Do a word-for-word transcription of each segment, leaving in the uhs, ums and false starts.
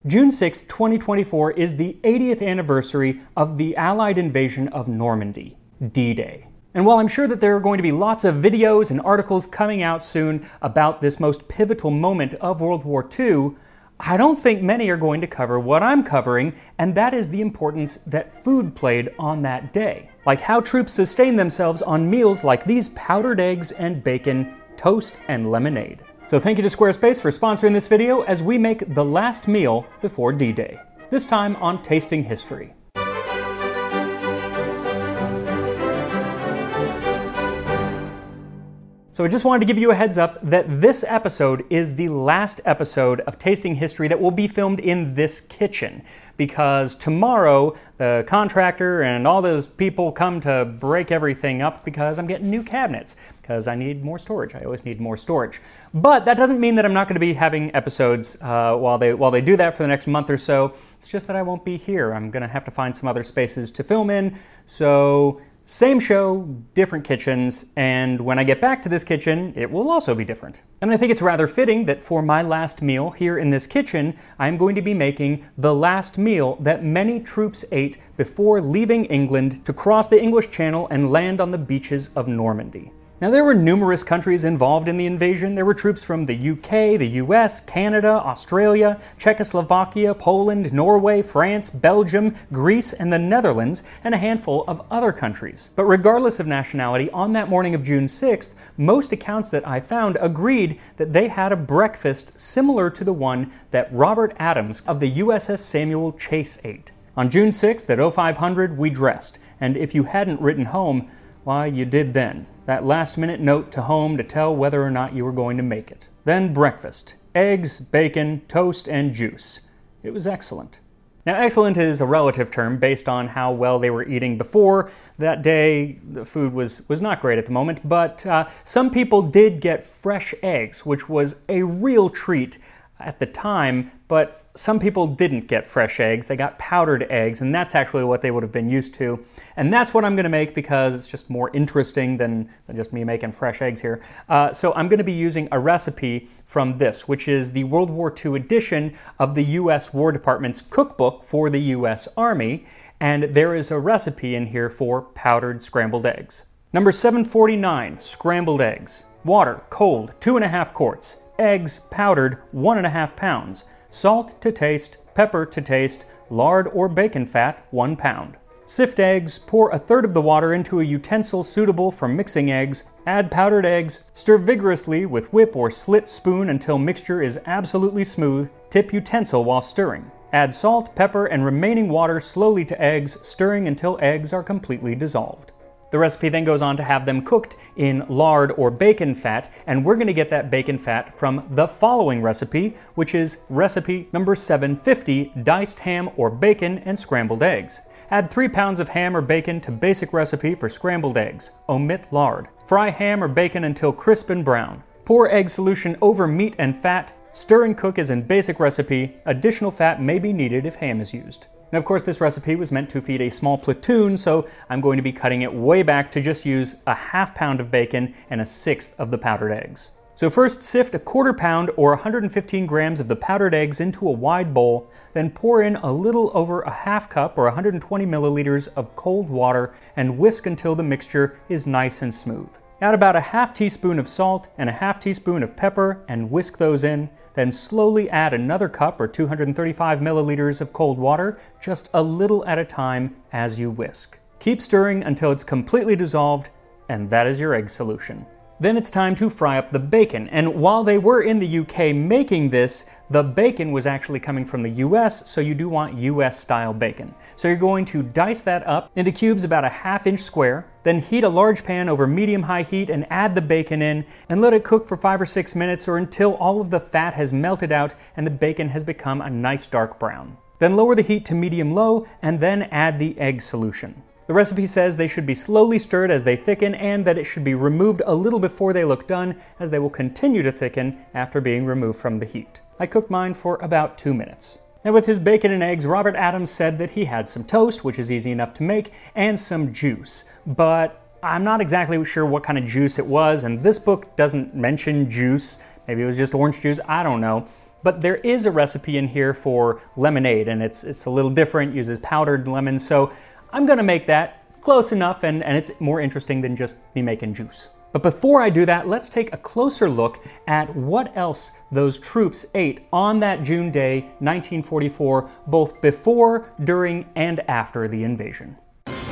June sixth, twenty twenty-four is the eightieth anniversary of the Allied invasion of Normandy, D-Day. And while I'm sure that there are going to be lots of videos and articles coming out soon about this most pivotal moment of World War Two, I don't think many are going to cover what I'm covering, and that is the importance that food played on that day. Like how troops sustained themselves on meals like these powdered eggs and bacon, toast and lemonade. So thank you to Squarespace for sponsoring this video as we make the last meal before D-Day. This time on Tasting History. So I just wanted to give you a heads up that this episode is the last episode of Tasting History that will be filmed in this kitchen, because tomorrow the contractor and all those people come to break everything up because I'm getting new cabinets, because I need more storage. I always need more storage. But that doesn't mean that I'm not going to be having episodes uh, while they while they do that for the next month or so. It's just that I won't be here. I'm going to have to find some other spaces to film in, so same show, different kitchens, and when I get back to this kitchen, it will also be different. And I think it's rather fitting that for my last meal here in this kitchen, I'm going to be making the last meal that many troops ate before leaving England to cross the English Channel and land on the beaches of Normandy. Now, there were numerous countries involved in the invasion. There were troops from the U K, the U S, Canada, Australia, Czechoslovakia, Poland, Norway, France, Belgium, Greece, and the Netherlands, and a handful of other countries. But regardless of nationality, on that morning of June sixth, most accounts that I found agreed that they had a breakfast similar to the one that Robert Adams of the U S S Samuel Chase ate. On June sixth at oh five hundred, we dressed, and if you hadn't written home, why, you did then. That last-minute note to home to tell whether or not you were going to make it. Then breakfast. Eggs, bacon, toast, and juice. It was excellent. Now, excellent is a relative term based on how well they were eating before. That day, the food was, was not great at the moment, but uh, some people did get fresh eggs, which was a real treat at the time, but some people didn't get fresh eggs. They got powdered eggs, and that's actually what they would have been used to. And that's what I'm going to make because it's just more interesting than, than just me making fresh eggs here. Uh, so I'm going to be using a recipe from this, which is the World War Two edition of the U S War Department's cookbook for the U S Army, and there is a recipe in here for powdered scrambled eggs. Number seven forty-nine, scrambled eggs. Water, cold, two and a half quarts. Eggs, powdered, one and a half pounds. Salt to taste, pepper to taste, lard or bacon fat, one pound. Sift eggs, pour a third of the water into a utensil suitable for mixing eggs, add powdered eggs, stir vigorously with whip or slit spoon until mixture is absolutely smooth, tip utensil while stirring. Add salt, pepper, and remaining water slowly to eggs, stirring until eggs are completely dissolved. The recipe then goes on to have them cooked in lard or bacon fat, and we're going to get that bacon fat from the following recipe, which is recipe number seven fifty, diced ham or bacon and scrambled eggs. Add three pounds of ham or bacon to basic recipe for scrambled eggs. Omit lard. Fry ham or bacon until crisp and brown. Pour egg solution over meat and fat. Stir and cook as in basic recipe. Additional fat may be needed if ham is used. Now, of course, this recipe was meant to feed a small platoon, so I'm going to be cutting it way back to just use a half pound of bacon and a sixth of the powdered eggs. So first, sift a quarter pound or one hundred fifteen grams of the powdered eggs into a wide bowl, then pour in a little over a half cup or one hundred twenty milliliters of cold water and whisk until the mixture is nice and smooth. Add about a half teaspoon of salt and a half teaspoon of pepper and whisk those in. Then slowly add another cup or two hundred thirty-five milliliters of cold water, just a little at a time as you whisk. Keep stirring until it's completely dissolved, and that is your egg solution. Then it's time to fry up the bacon, and while they were in the U K making this, the bacon was actually coming from the U S, so you do want U S style bacon. So you're going to dice that up into cubes about a half inch square, then heat a large pan over medium-high heat and add the bacon in, and let it cook for five or six minutes or until all of the fat has melted out and the bacon has become a nice dark brown. Then lower the heat to medium-low and then add the egg solution. The recipe says they should be slowly stirred as they thicken and that it should be removed a little before they look done, as they will continue to thicken after being removed from the heat. I cooked mine for about two minutes. Now, with his bacon and eggs, Robert Adams said that he had some toast, which is easy enough to make, and some juice. But I'm not exactly sure what kind of juice it was, and this book doesn't mention juice. Maybe it was just orange juice, I don't know. But there is a recipe in here for lemonade, and it's it's a little different, uses powdered lemon, so I'm gonna make that close enough, and, and it's more interesting than just me making juice. But before I do that, let's take a closer look at what else those troops ate on that June day, nineteen forty-four, both before, during, and after the invasion.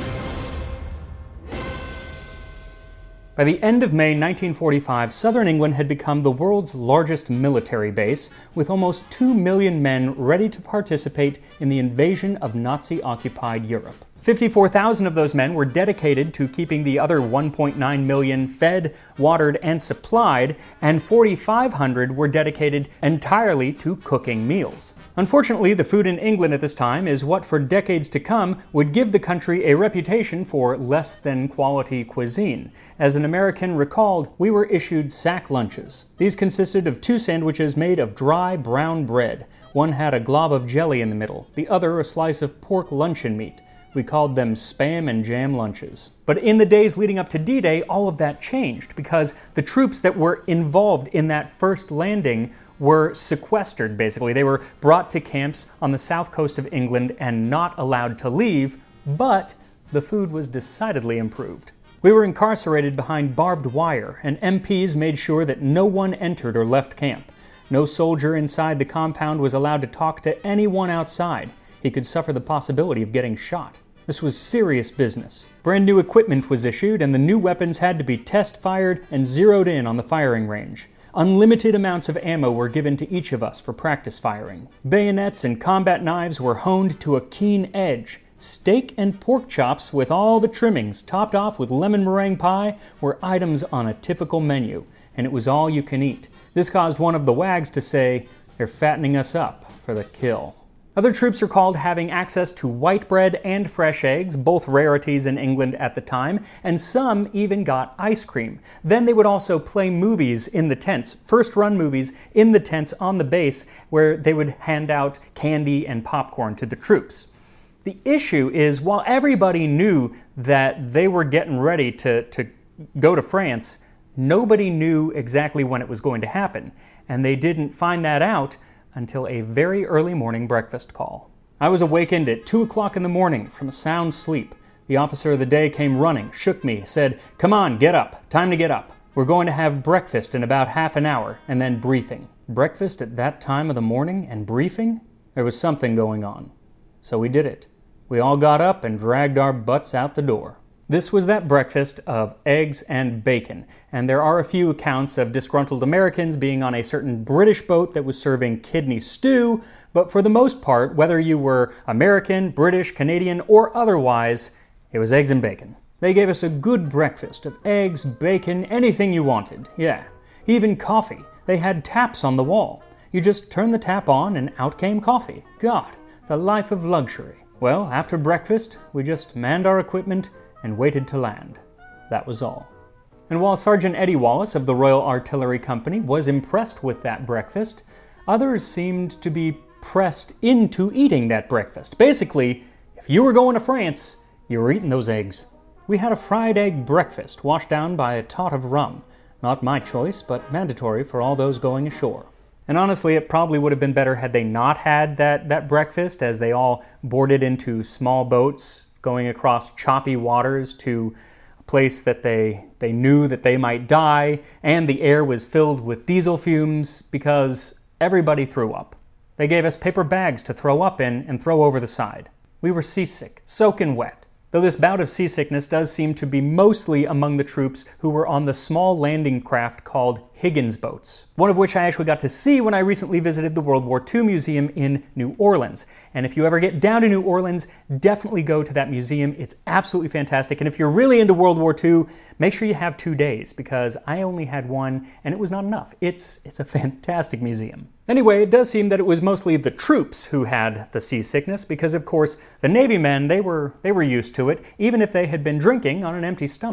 By the end of May nineteen forty-five, southern England had become the world's largest military base, with almost two million men ready to participate in the invasion of Nazi-occupied Europe. fifty-four thousand of those men were dedicated to keeping the other one point nine million fed, watered, and supplied, and forty-five hundred were dedicated entirely to cooking meals. Unfortunately, the food in England at this time is what for decades to come would give the country a reputation for less than quality cuisine. As an American recalled, we were issued sack lunches. These consisted of two sandwiches made of dry brown bread. One had a glob of jelly in the middle, the other a slice of pork luncheon meat. We called them Spam and Jam lunches. But in the days leading up to D-Day, all of that changed because the troops that were involved in that first landing were sequestered, basically. They were brought to camps on the south coast of England and not allowed to leave, but the food was decidedly improved. We were incarcerated behind barbed wire, and M Ps made sure that no one entered or left camp. No soldier inside the compound was allowed to talk to anyone outside. He could suffer the possibility of getting shot. This was serious business. Brand new equipment was issued, and the new weapons had to be test-fired and zeroed in on the firing range. Unlimited amounts of ammo were given to each of us for practice firing. Bayonets and combat knives were honed to a keen edge. Steak and pork chops with all the trimmings, topped off with lemon meringue pie, were items on a typical menu, and it was all you can eat. This caused one of the wags to say, "They're fattening us up for the kill." Other troops recalled having access to white bread and fresh eggs, both rarities in England at the time, and some even got ice cream. Then they would also play movies in the tents, first-run movies in the tents on the base, where they would hand out candy and popcorn to the troops. The issue is, while everybody knew that they were getting ready to, to go to France, nobody knew exactly when it was going to happen, and they didn't find that out until a very early morning breakfast call. I was awakened at two o'clock in the morning from a sound sleep. The officer of the day came running, shook me, said, "Come on, get up. Time to get up. We're going to have breakfast in about half an hour, and then briefing." Breakfast at that time of the morning and briefing? There was something going on. So we did it. We all got up and dragged our butts out the door. This was that breakfast of eggs and bacon, and there are a few accounts of disgruntled Americans being on a certain British boat that was serving kidney stew, but for the most part, whether you were American, British, Canadian, or otherwise, it was eggs and bacon. They gave us a good breakfast of eggs, bacon, anything you wanted, yeah. Even coffee. They had taps on the wall. You just turned the tap on and out came coffee. God, the life of luxury. Well, after breakfast, we just manned our equipment and waited to land. That was all. And while Sergeant Eddie Wallace of the Royal Artillery Company was impressed with that breakfast, others seemed to be pressed into eating that breakfast. Basically, if you were going to France, you were eating those eggs. We had a fried egg breakfast washed down by a tot of rum. Not my choice, but mandatory for all those going ashore. And honestly, it probably would have been better had they not had that, that breakfast, as they all boarded into small boats going across choppy waters to a place that they, they knew that they might die, and the air was filled with diesel fumes because everybody threw up. They gave us paper bags to throw up in and throw over the side. We were seasick, soaking wet. Though this bout of seasickness does seem to be mostly among the troops who were on the small landing craft called Higgins boats, one of which I actually got to see when I recently visited the World War Two Museum in New Orleans. And if you ever get down to New Orleans, definitely go to that museum. It's absolutely fantastic. And if you're really into World War Two, make sure you have two days, because I only had one and it was not enough. It's, it's a fantastic museum. Anyway, it does seem that it was mostly the troops who had the seasickness, because of course the Navy men, they were, they were used to it, even if they had been drinking on an empty stomach.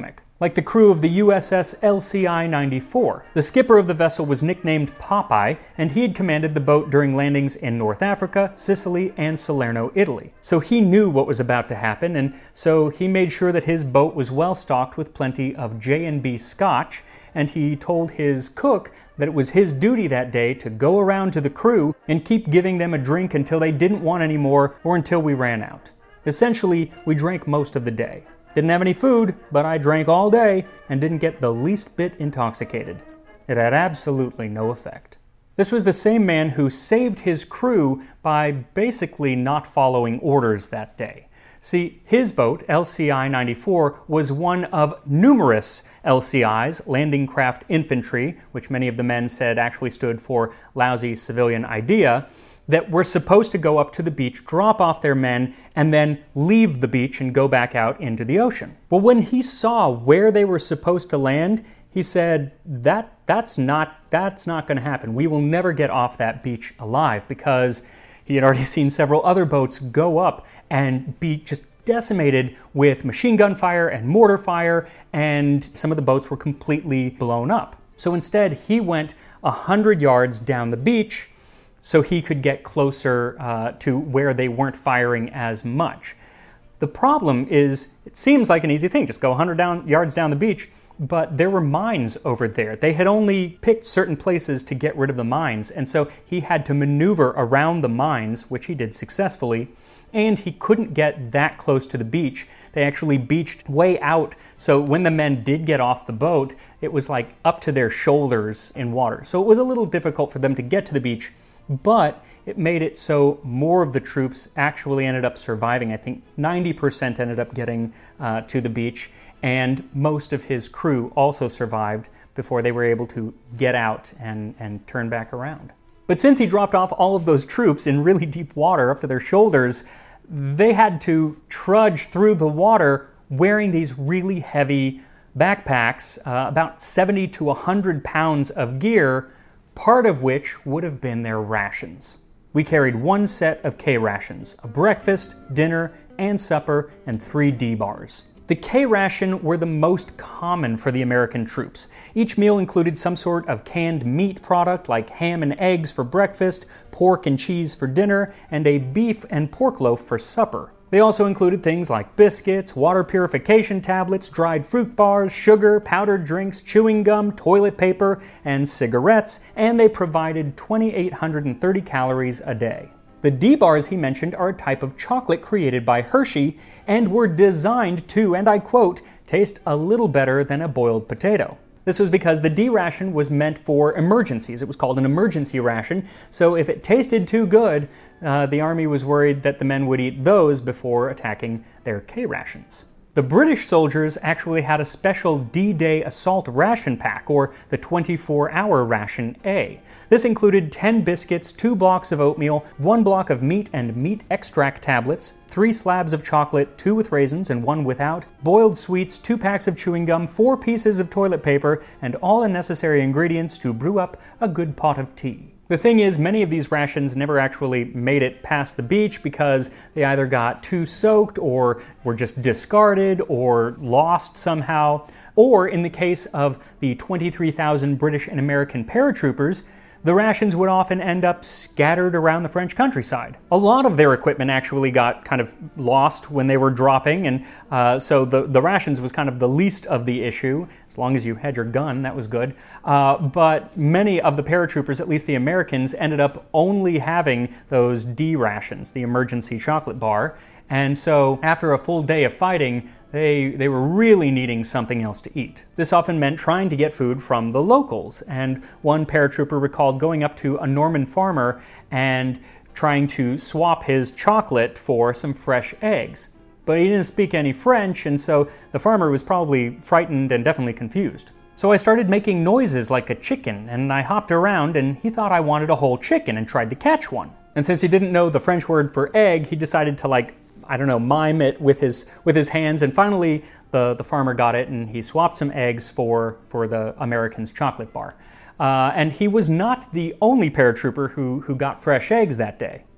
like the crew of the U S S L C I ninety-four. The skipper of the vessel was nicknamed Popeye, and he had commanded the boat during landings in North Africa, Sicily, and Salerno, Italy. So he knew what was about to happen, and so he made sure that his boat was well stocked with plenty of J and B Scotch, and he told his cook that it was his duty that day to go around to the crew and keep giving them a drink until they didn't want any more or until we ran out. Essentially, we drank most of the day. Didn't have any food, but I drank all day and didn't get the least bit intoxicated. It had absolutely no effect. This was the same man who saved his crew by basically not following orders that day. See, his boat, L C I ninety-four, was one of numerous L C Is, Landing Craft Infantry, which many of the men said actually stood for Lousy Civilian Idea, that were supposed to go up to the beach, drop off their men, and then leave the beach and go back out into the ocean. Well, when he saw where they were supposed to land, he said, that that's not that's not going to happen. We will never get off that beach alive, because he had already seen several other boats go up and be just decimated with machine gun fire and mortar fire, and some of the boats were completely blown up. So instead, he went one hundred yards down the beach so he could get closer uh, to where they weren't firing as much. The problem is, it seems like an easy thing, just go one hundred down, yards down the beach, but there were mines over there. They had only picked certain places to get rid of the mines, and so he had to maneuver around the mines, which he did successfully, and he couldn't get that close to the beach. They actually beached way out, so when the men did get off the boat, it was like up to their shoulders in water. So it was a little difficult for them to get to the beach, but it made it so more of the troops actually ended up surviving. I think ninety percent ended up getting uh, to the beach, and most of his crew also survived before they were able to get out and, and turn back around. But since he dropped off all of those troops in really deep water up to their shoulders, they had to trudge through the water wearing these really heavy backpacks, uh, about seventy to one hundred pounds of gear, part of which would have been their rations. We carried one set of K rations, a breakfast, dinner, and supper, and three D bars. The K ration were the most common for the American troops. Each meal included some sort of canned meat product like ham and eggs for breakfast, pork and cheese for dinner, and a beef and pork loaf for supper. They also included things like biscuits, water purification tablets, dried fruit bars, sugar, powdered drinks, chewing gum, toilet paper, and cigarettes, and they provided two thousand eight hundred thirty calories a day. The D-bars he mentioned are a type of chocolate created by Hershey and were designed to, and I quote, taste a little better than a boiled potato. This was because the D ration was meant for emergencies. It was called an emergency ration, so if it tasted too good, uh, the Army was worried that the men would eat those before attacking their K rations. The British soldiers actually had a special D-Day assault ration pack, or the twenty-four hour ration A. This included ten biscuits, two blocks of oatmeal, one block of meat and meat extract tablets, three slabs of chocolate, two with raisins and one without, boiled sweets, two packs of chewing gum, four pieces of toilet paper, and all the necessary ingredients to brew up a good pot of tea. The thing is, many of these rations never actually made it past the beach because they either got too soaked or were just discarded or lost somehow. Or in the case of the twenty-three thousand British and American paratroopers, the rations would often end up scattered around the French countryside. A lot of their equipment actually got kind of lost when they were dropping, and uh, so the, the rations was kind of the least of the issue. As long as you had your gun, that was good. Uh, but many of the paratroopers, at least the Americans, ended up only having those D rations, the emergency chocolate bar. And so after a full day of fighting, They, they were really needing something else to eat. This often meant trying to get food from the locals, and one paratrooper recalled going up to a Norman farmer and trying to swap his chocolate for some fresh eggs. But he didn't speak any French, and so the farmer was probably frightened and definitely confused. So I started making noises like a chicken, and I hopped around, and he thought I wanted a whole chicken and tried to catch one. And since he didn't know the French word for egg, he decided to like I don't know, mime it with his with his hands, and finally the, the farmer got it, and he swapped some eggs for, for the American's chocolate bar. Uh, and he was not the only paratrooper who, who got fresh eggs that day.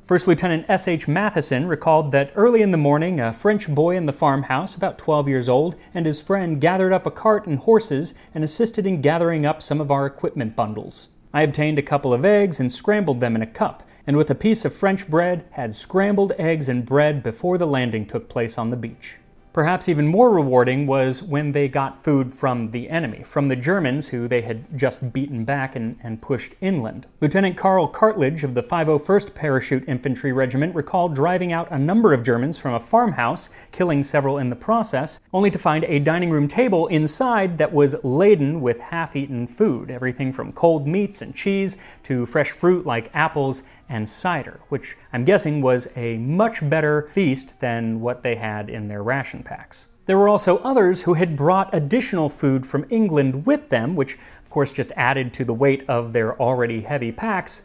First Lieutenant S H Matheson recalled that early in the morning, a French boy in the farmhouse, about twelve years old, and his friend gathered up a cart and horses and assisted in gathering up some of our equipment bundles. I obtained a couple of eggs and scrambled them in a cup, and with a piece of French bread, had scrambled eggs and bread before the landing took place on the beach. Perhaps even more rewarding was when they got food from the enemy, from the Germans who they had just beaten back and, and pushed inland. Lieutenant Carl Cartledge of the five oh first Parachute Infantry Regiment recalled driving out a number of Germans from a farmhouse, killing several in the process, only to find a dining room table inside that was laden with half-eaten food, everything from cold meats and cheese to fresh fruit like apples and cider, which I'm guessing was a much better feast than what they had in their ration packs. There were also others who had brought additional food from England with them, which of course just added to the weight of their already heavy packs,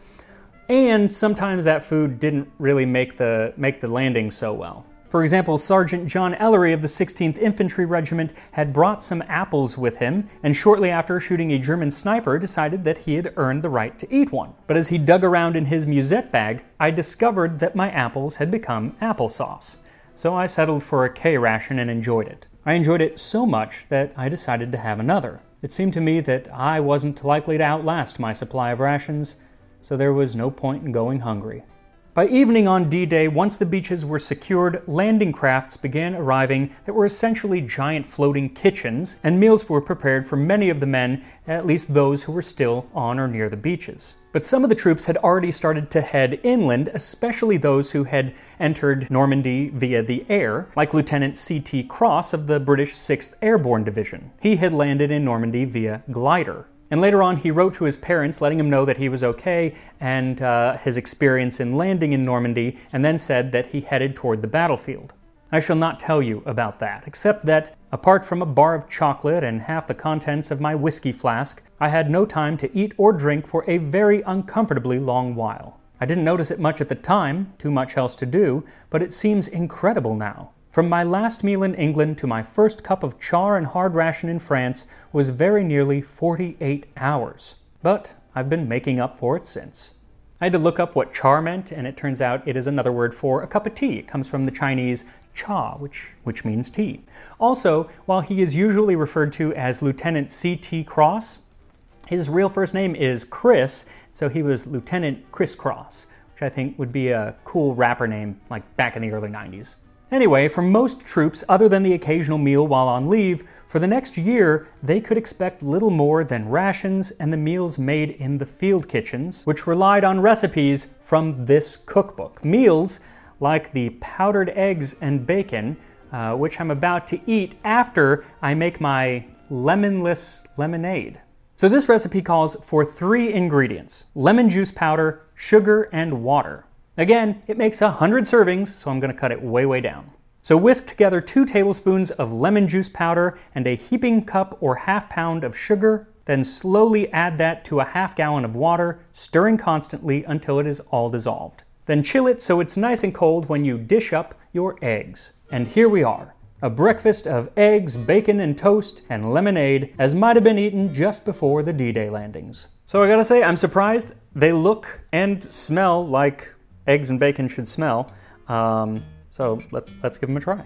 and sometimes that food didn't really make the, make the landing so well. For example, Sergeant John Ellery of the sixteenth Infantry Regiment had brought some apples with him, and shortly after shooting a German sniper decided that he had earned the right to eat one. But as he dug around in his musette bag, I discovered that my apples had become applesauce. So I settled for a K ration and enjoyed it. I enjoyed it so much that I decided to have another. It seemed to me that I wasn't likely to outlast my supply of rations, so there was no point in going hungry. By evening on D-Day, once the beaches were secured, landing crafts began arriving that were essentially giant floating kitchens, and meals were prepared for many of the men, at least those who were still on or near the beaches. But some of the troops had already started to head inland, especially those who had entered Normandy via the air, like Lieutenant C T Cross of the British sixth Airborne Division. He had landed in Normandy via glider. And later on, he wrote to his parents, letting him know that he was okay and uh, his experience in landing in Normandy, and then said that he headed toward the battlefield. I shall not tell you about that, except that, apart from a bar of chocolate and half the contents of my whiskey flask, I had no time to eat or drink for a very uncomfortably long while. I didn't notice it much at the time, too much else to do, but it seems incredible now. From my last meal in England to my first cup of char and hard ration in France was very nearly forty-eight hours. But I've been making up for it since. I had to look up what char meant, and it turns out it is another word for a cup of tea. It comes from the Chinese cha, which, which means tea. Also, while he is usually referred to as Lieutenant C T Cross, his real first name is Chris, so he was Lieutenant Chris Cross, which I think would be a cool rapper name like back in the early nineties. Anyway, for most troops, other than the occasional meal while on leave, for the next year, they could expect little more than rations and the meals made in the field kitchens, which relied on recipes from this cookbook. Meals like the powdered eggs and bacon, uh, which I'm about to eat after I make my lemonless lemonade. So this recipe calls for three ingredients: lemon juice powder, sugar, and water. Again, it makes one hundred servings, so I'm going to cut it way, way down. So whisk together two tablespoons of lemon juice powder and a heaping cup or half pound of sugar, then slowly add that to a half gallon of water, stirring constantly until it is all dissolved. Then chill it so it's nice and cold when you dish up your eggs. And here we are, a breakfast of eggs, bacon, and toast, and lemonade, as might have been eaten just before the D-Day landings. So I gotta say, I'm surprised. They look and smell like eggs and bacon should smell. Um, so let's let's give them a try.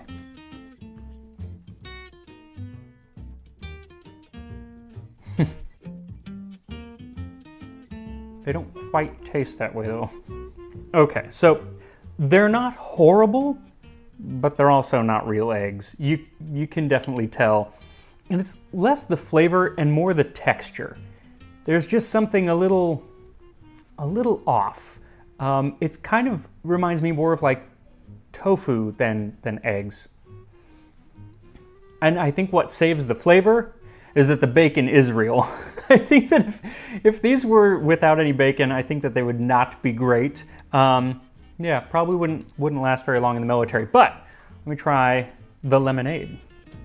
They don't quite taste that way though. Okay, so they're not horrible, but they're also not real eggs. You you can definitely tell. And it's less the flavor and more the texture. There's just something a little a little off. Um, it kind of reminds me more of like tofu than, than eggs. And I think what saves the flavor is that the bacon is real. I think that if, if these were without any bacon, I think that they would not be great. Um, yeah, probably wouldn't, wouldn't last very long in the military. But let me try the lemonade.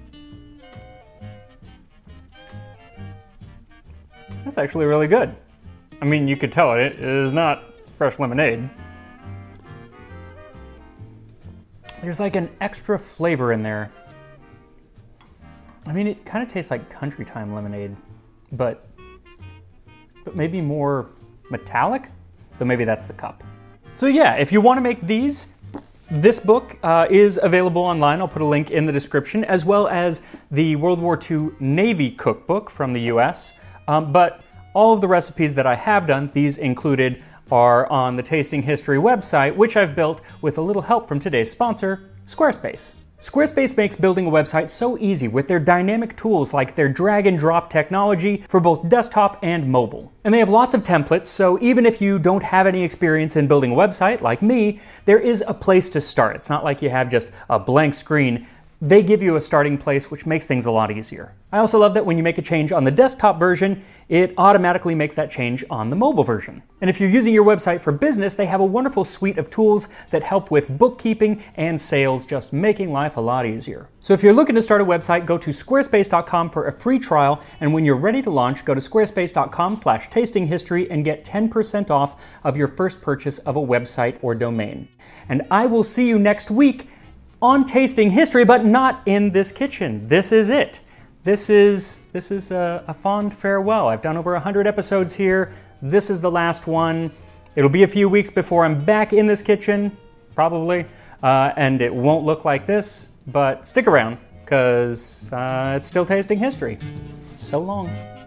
That's actually really good. I mean, you could tell it, it is not fresh lemonade. There's like an extra flavor in there. I mean, it kind of tastes like country time lemonade, but but maybe more metallic. So maybe that's the cup. So yeah, if you want to make these, this book uh, is available online. I'll put a link in the description, as well as the World War Two Navy cookbook from the U S. Um, but all of the recipes that I have done, these included, are on the Tasting History website, which I've built with a little help from today's sponsor, Squarespace. Squarespace makes building a website so easy with their dynamic tools like their drag and drop technology for both desktop and mobile. And they have lots of templates, so even if you don't have any experience in building a website like me, there is a place to start. It's not like you have just a blank screen. They give you a starting place, which makes things a lot easier. I also love that when you make a change on the desktop version, it automatically makes that change on the mobile version. And if you're using your website for business, they have a wonderful suite of tools that help with bookkeeping and sales, just making life a lot easier. So if you're looking to start a website, go to squarespace dot com for a free trial, and when you're ready to launch, go to squarespace dot com slash tasting history and get ten percent off of your first purchase of a website or domain. And I will see you next week on Tasting History, but not in this kitchen. This is it. This is this is a, a fond farewell. I've done over one hundred episodes here. This is the last one. It'll be a few weeks before I'm back in this kitchen, probably, uh, and it won't look like this, but stick around, because uh, it's still Tasting History. So long.